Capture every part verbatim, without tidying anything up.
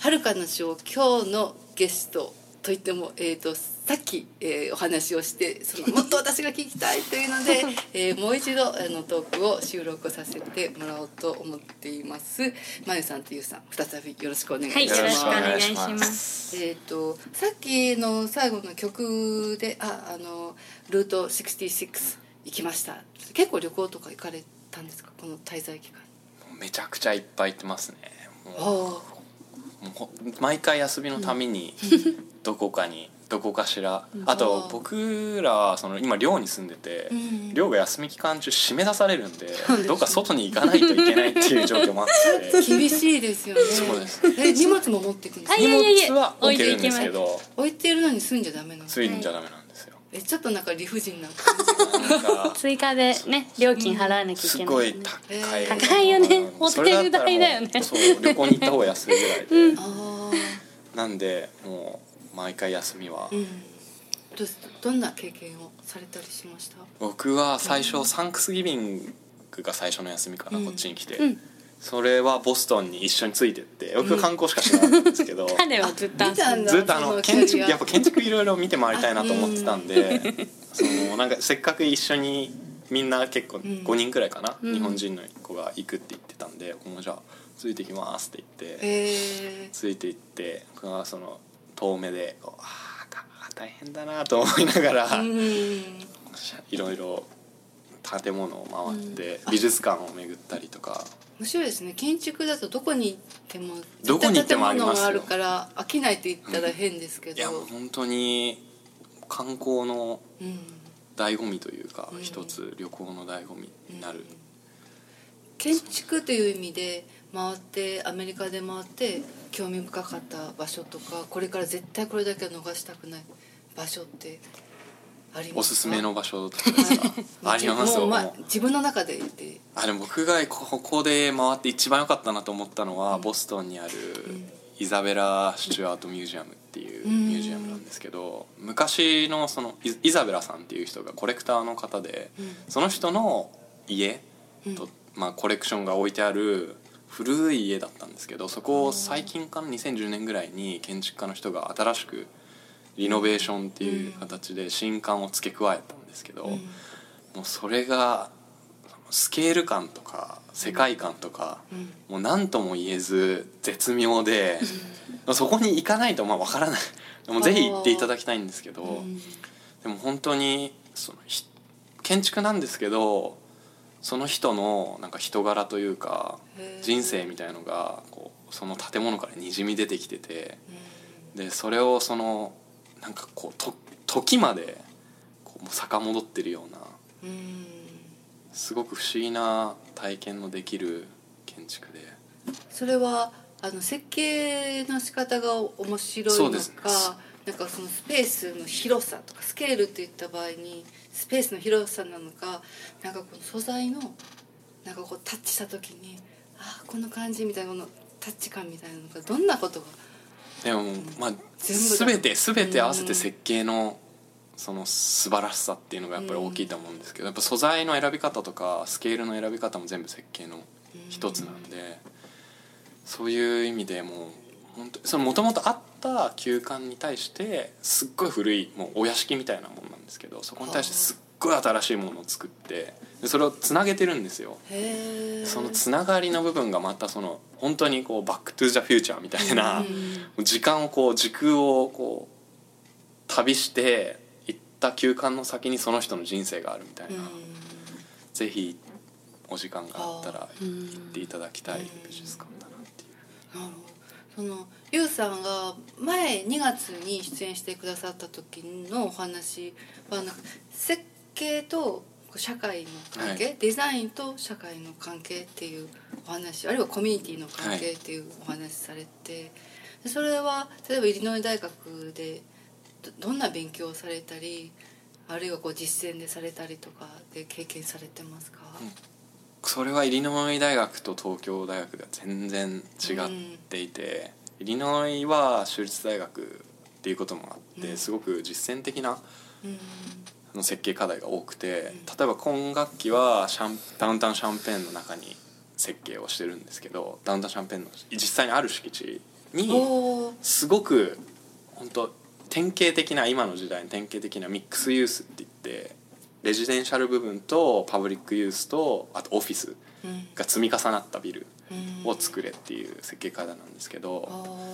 遥かの章今日のゲストといっても、えー、とさっき、えーお話をしてそのもっと私が聞きたいというので、えーもう一度あのトークを収録させてもらおうと思っています。まゆさんとゆうさん再びよろしくお願いします。 はい、よろしくお願いします。 えー、とさっきの最後の曲でああのルートろくじゅうろく行きました。結構旅行とか行かれたんですか、この滞在期間。 めちゃくちゃいっぱい行ってますね。もうあもう毎回休みのためにどこかにどこかしら、 うんあと僕らはその今寮に住んでて、 うん、 寮が休み期間中締め出されるんで、 そうですどっか外に行かないといけないっていう状況もあって厳しいですよね。 そうです。 え荷物も持っていくんですか。 あいやいやいや荷物は置けるんですけど置いてるのに住んじゃダメなの。 ついんじゃダメなんですよ。 えちょっとなんか理不尽な感じなんか追加でね料金払わなきゃいすけない、 ごい高い、 えー高いよねうんホテル代だよねそれだったらもうそう旅行に行った方が安いぐらいで、 うんあなんでもう毎回休みは、 ー、うん、どうどんな経験をされたりしました。 僕は最初サンクスギビングが最初の休みかな、 うんこっちに来て、 うんそれはボストンに一緒についてって僕観光しかしなかったんですけど、 彼はずっと見たんだずっとあのその建築キャリアやっぱ建築いろいろ見て回りたいなと思ってたんで、そのなんかせっかく一緒にみんな結構んごにんくらいかな、 うん日本人の子が行くって言ってたんで、もうじゃあついてきますって言って、 えついて行って僕はその遠目でこうあー大変だなと思いながら、 ー、うんいろいろ建物を回ってうん美術館を巡ったりとか、 面白いですね。建築だとどこに行ってもどこに行ってもありますよ建物があるから飽きないと言ったら変ですけど、 いやもう本当に観光のうん、 醍醐味というか、 うん一つ旅行の醍醐味になる、 建築という意味で回ってアメリカで回って興味深かった場所とか、これから絶対これだけは逃したくない場所ってありますか。 おすすめの場所とかですかありますよ。 もう、まあもう、 自分の中でで、 あでも僕がここで回って一番良かったなと思ったのは、 うんボストンにあるんイザベラ・スチュアート・ミュージアムっていううんミュージアムなんですけど、昔のそのイイザベラさんっていう人がコレクターの方で、 うんその人の家うんと、まあ、コレクションが置いてある古い家だったんですけど、そこを最近かなにせんじゅうねんぐらいに建築家の人が新しくリノベーションっていう形で新館を付け加えたんですけど、 うんもうそれがスケール感とか世界観とか、 うんもう何とも言えず絶妙で、そこに行かないとまあ分からないもうぜひ行っていただきたいんですけど、 うんでも本当にそのひ建築なんですけど、その人のなんか人柄というかへー人生みたいのがこうその建物からにじみ出てきてて、でそれをそのなんかこうと時までこうもう遡ってるようなうんうんすごく不思議な体験のできる建築で、 それはあの設計の仕方が面白いのか、 そうですなんかそのスペースの広さとかスケールっていった場合にスペースの広さなのか、なんかこの素材のなんかこうタッチした時にああこの感じみたいなこのタッチ感みたいなのがどんなことが。 でもまあ全部だ全て全て合わせて設計のその素晴らしさっていうのがやっぱり大きいと思うんですけど、やっぱ素材の選び方とかスケールの選び方も全部設計の一つなんで、そういう意味でもう本当その元々あった旧館に対してすっごい古いもうお屋敷みたいなもんなんですけど、そこに対してすっごい新しいものを作ってでそれをつなげてるんですよ。 へーそのつながりの部分がまたその本当にこうバックトゥーザフューチャーみたいな、時間をこう時空をこう旅して行った休館の先にその人の人生があるみたいな、 うんぜひお時間があったらあ行っていただきたい美術館だなっていう。 なるほど。そのゆうさんが前にがつに出演してくださった時のお話はなんか設計と社会の関係、 はいデザインと社会の関係っていうお話、あるいはコミュニティの関係っていうお話されて、でそれは例えばイリノイ大学で ど, どんな勉強をされたり、あるいはこう実践でされたりとかで経験されてますか？ うんそれはイリノイ大学と東京大学では全然違っていて、イリノイは州立大学っていうこともあって、 うんすごく実践的なうんあの設計課題が多くて、例えば今学期はシャンダウンタウンシャンペーンの中に設計をしてるんですけど、ダウンタウンシャンペーンの実際にある敷地にすごく本当典型的な今の時代の典型的なミックスユースって言ってレジデンシャル部分とパブリックユースとあとオフィスが積み重なったビルを作れっていう設計課題なんですけど、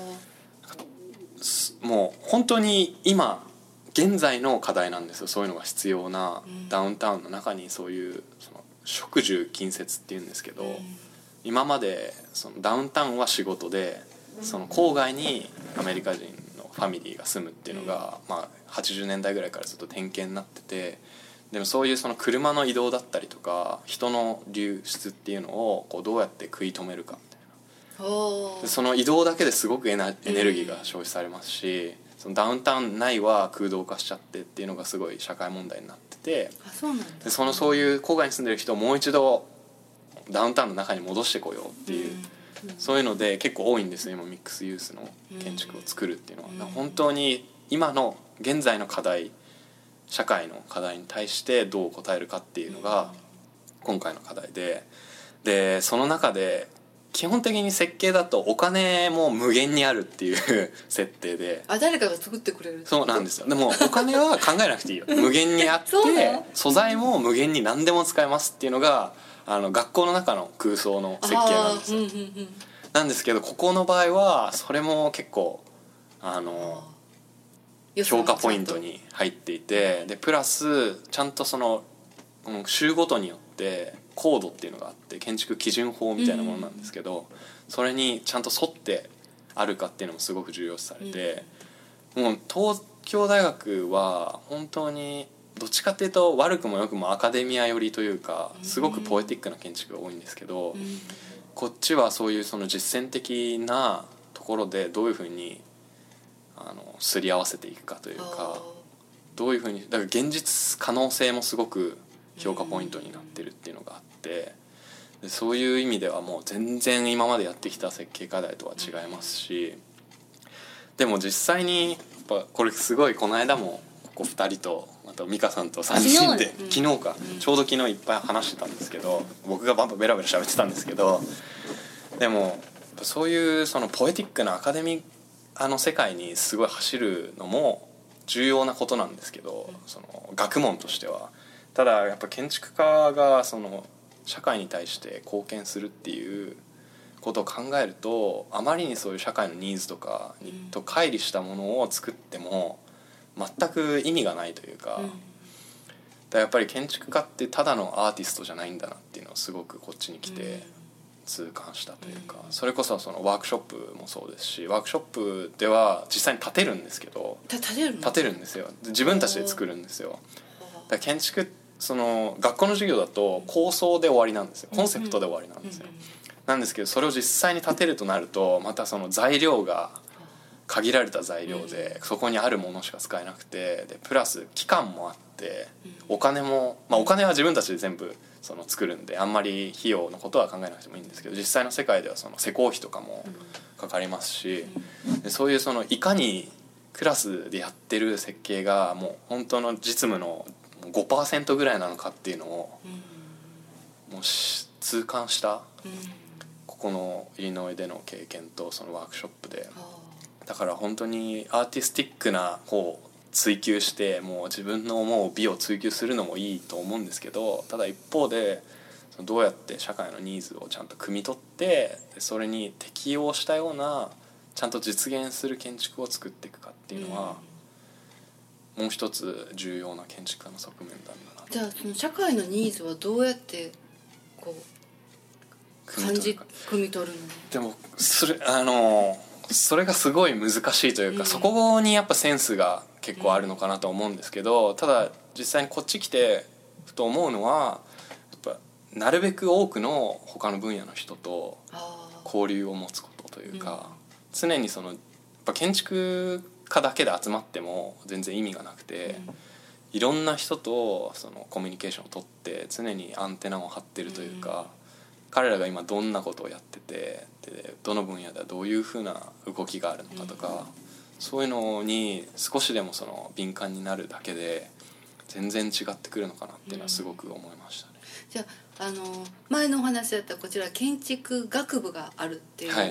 もう本当に今現在の課題なんですよ。そういうのが必要なダウンタウンの中にそういうその職住近接っていうんですけど、今までそのダウンタウンは仕事でその郊外にアメリカ人のファミリーが住むっていうのが、まあ、はちじゅうねんだいぐらいからずっと典型になってて、でもそういうその車の移動だったりとか人の流出っていうのをこうどうやって食い止めるかみたいな、でその移動だけですごくエネルギーが消費されますし、そのダウンタウン内は空洞化しちゃってっていうのがすごい社会問題になってて、 あ、そうなんだ。 でそのそういう郊外に住んでる人をもう一度ダウンタウンの中に戻してこようっていう、うん、そういうので結構多いんですよ今ミックスユースの建築を作るっていうのは、うん、本当に今の現在の課題社会の課題に対してどう答えるかっていうのが今回の課題で、でその中で基本的に設計だとお金も無限にあるっていう設定で、 あ、誰かが作ってくれる。 そうなんですよ。でもお金は考えなくていいよ無限にあって素材も無限に何でも使えますっていうのがあの学校の中の空想の設計なんですよ、うんうんうん、なんですけどここの場合はそれも結構あの評価ポイントに入っていて、でプラスちゃんとその州ごとによってコードっていうのがあって建築基準法みたいなものなんですけど、それにちゃんと沿ってあるかっていうのもすごく重要視されて、もう東京大学は本当にどっちかっていうと悪くも良くもアカデミア寄りというかすごくポエティックな建築が多いんですけど、こっちはそういうその実践的なところでどういうふうにあのすり合わせていくかというか、どういうふうにだから現実可能性もすごく評価ポイントになってるっていうのがあって、でそういう意味ではもう全然今までやってきた設計課題とは違いますし、でも実際にやっぱこれすごいこの間もここふたりとあと美香さんとさんにんで昨日かちょうど昨日いっぱい話してたんですけど、僕がバンバンベラベラ喋ってたんですけど、でもそういうそのポエティックなアカデミーあの世界にすごい走るのも重要なことなんですけど、その学問としてはただやっぱ建築家がその社会に対して貢献するっていうことを考えると、あまりにそういう社会のニーズとかにと乖離したものを作っても全く意味がないというか、だからやっぱり建築家ってただのアーティストじゃないんだなっていうのをすごくこっちに来て痛感したというか、それこそそのワークショップもそうですし、ワークショップでは実際に建てるんですけど、 建てるの？ 建てるんですよ。自分たちで作るんですよ。だから建築その学校の授業だと構想で終わりなんですよ、コンセプトで終わりなんですよ、なんですけどそれを実際に建てるとなるとまたその材料が限られた材料でそこにあるものしか使えなくて、でプラス期間もあってお金も、まあ、お金は自分たちで全部その作るんであんまり費用のことは考えなくてもいいんですけど、実際の世界ではその施工費とかもかかりますし、でそういうそのいかにクラスでやってる設計がもう本当の実務の ごパーセント ぐらいなのかっていうのをもう痛感したここのイリノイでの経験とそのワークショップで、だから本当にアーティスティックな方を追求してもう自分の思う美を追求するのもいいと思うんですけど、ただ一方でどうやって社会のニーズをちゃんと汲み取ってそれに適応したようなちゃんと実現する建築を作っていくかっていうのは、もう一つ重要な建築家の側面なんだな。 じゃあその社会のニーズはどうやってこう感じ汲み取るの？ でもそれあのそれがすごい難しいというか、うん、そこにやっぱセンスが結構あるのかなと思うんですけど、ただ実際にこっち来てふと思うのはやっぱなるべく多くの他の分野の人と交流を持つことというか、うん、常にそのやっぱ建築家だけで集まっても全然意味がなくて、うん、いろんな人とそのコミュニケーションを取って常にアンテナを張ってるというか、うん、彼らが今どんなことをやっててでどの分野ではどういうふうな動きがあるのかとか、うん、そういうのに少しでもその敏感になるだけで全然違ってくるのかなっていうのはすごく思いましたね、うん、 じゃあ、あの前のお話だったこちら建築学部があるっていう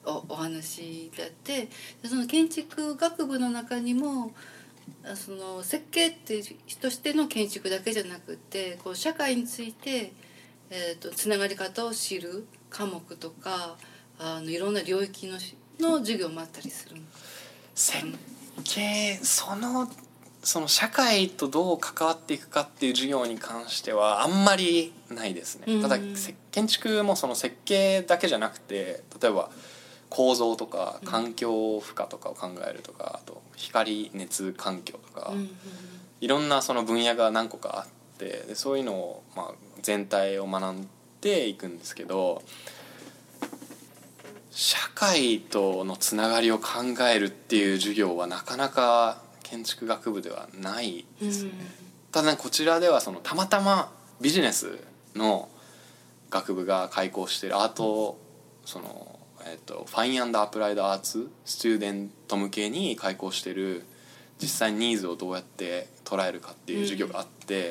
お, お話であって、でその建築学部の中にもその設計ってとしての建築だけじゃなくて、こう社会について、えー、とつながり方を知る科目とか、あのいろんな領域 の, の授業もあったりする。 設計、そのその社会とどう関わっていくかっていう授業に関してはあんまりないですね。ただ建築もその設計だけじゃなくて、例えば構造とか環境負荷とかを考えるとか、あと光熱環境とか、いろんなその分野が何個かあって、でそういうのをまあ全体を学んでいくんですけど、社会とのつながりを考えるっていう授業はなかなか建築学部ではないですね。ただこちらではそのたまたまビジネスの学部が開講しているアート、その、えーと、ファイン&アプライドアーツスチューデント向けに開講している、実際にニーズをどうやって捉えるかっていう授業があって、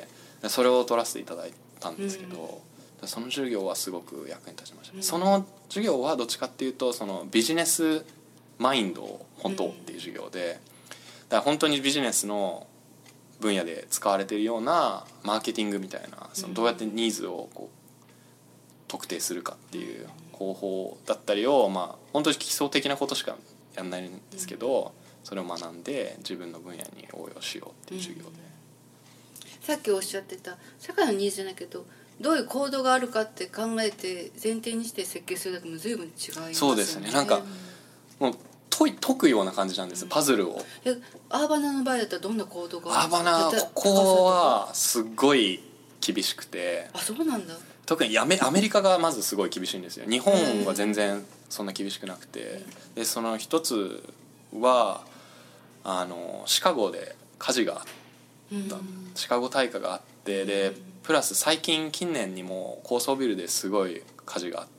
うん、それを取らせていただいたんですけど、うん、その授業はすごく役に立ちました、ね、うん、その授業はどっちかっていうとそのビジネスマインドを持とうっていう授業で、うん、だから本当にビジネスの分野で使われているようなマーケティングみたいな、そのどうやってニーズをこう特定するかっていう方法だったりを、まあ本当に基礎的なことしかやんないんですけど、それを学んで自分の分野に応用しようっていう授業で、うん、 さっきおっしゃってた社会のニーズじゃないけど、どういうコードがあるかって考えて前提にして設計するだけも随分違いますよね。 そうですね、なんかもう解くようなパズルなんです、パズルを。 えアーバナの場合だったらどんなコードがあるんですか？ アーバナここはすっごい厳しくて、 あ、そうなんだ。 特にアメ、アメリカがまずすごい厳しいんですよ。日本は全然そんな厳しくなくて、でその一つはあのシカゴで火事があった、シカゴ大火があって、でプラス最近近年にも高層ビルですごい火事があって、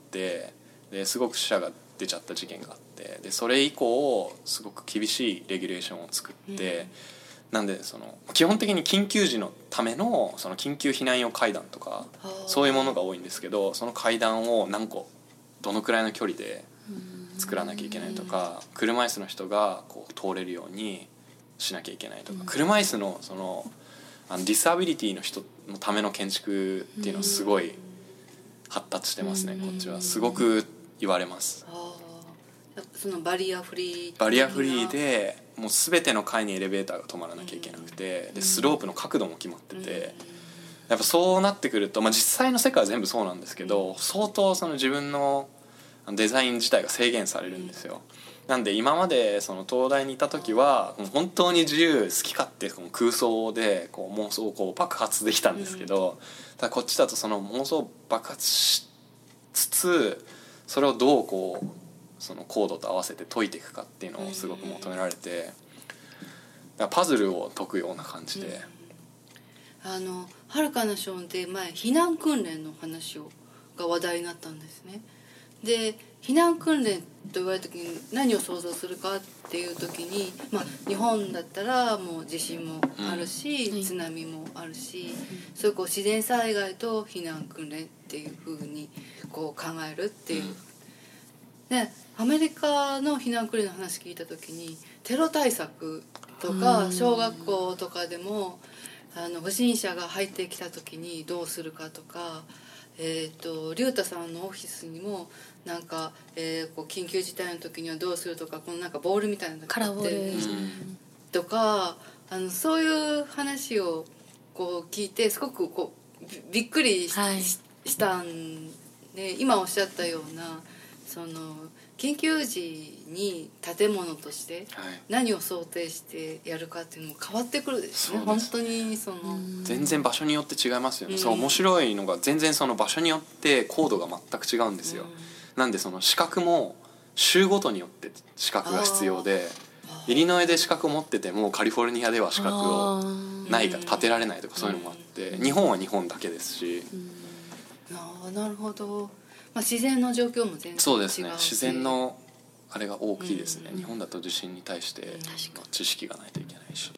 ですごく死者が出ちゃった事件があって、でそれ以降すごく厳しいレギュレーションを作って、うん、なんでその基本的に緊急時のためのその緊急避難用階段とかそういうものが多いんですけど、その階段を何個どのくらいの距離で作らなきゃいけないとか、車椅子の人がこう通れるようにしなきゃいけないとか、車椅子のそのあのディサビリティの人のための建築っていうのはすごい発達してますね。こっちはすごく言われます。 そのバリアフリーバリアフリーでもう全ての階にエレベーターが止まらなきゃいけなくて、でスロープの角度も決まってて、やっぱそうなってくると、まあ、実際の世界は全部そうなんですけど、相当その自分のデザイン自体が制限されるんですよ。なんで今までその東大にいた時はもう本当に自由好き勝手空想でこう妄想をこう爆発できたんですけど、ただこっちだとその妄想を爆発しつつそれをどうこうそのコードと合わせて解いていくかっていうのをすごく求められて、だからパズルを解くような感じで、 うん、あのはるかなショーで前避難訓練の話をが話題になったんですね。で避難訓練と言われた時に何を想像するかっていう時に、まあ、日本だったらもう地震もあるし、うん、津波もあるし、うん、そういうこう自然災害と避難訓練っていう風にこう考えるっていう、うん、でアメリカの避難訓練の話聞いた時にテロ対策とか小学校とかでもあの不審者が入ってきた時にどうするかとか、えーと、龍太さんのオフィスにもなんか、えー、こう緊急事態の時にはどうするとか、このなんかボールみたいなのがカラーボールとか、あのそういう話をこう聞いてすごくこう び, びっくり し,、はい、したんで、今おっしゃったようなその緊急時に建物として何を想定してやるかっていうのも変わってくるですね。本当にその全然場所によって違いますよね、うん、そう面白いのが全然その場所によってコードが全く違うんですよ、うん、なんでその資格も州ごとによって資格が必要で、イリノイで資格を持っててもカリフォルニアでは資格をないから建てられないとかそういうのもあって、うん、日本は日本だけですし、 うん、あなるほど、まあ、自然の状況も全然違うし、 そうですね、自然のあれが大きいですね、うん、日本だと地震に対して知識がないといけないし、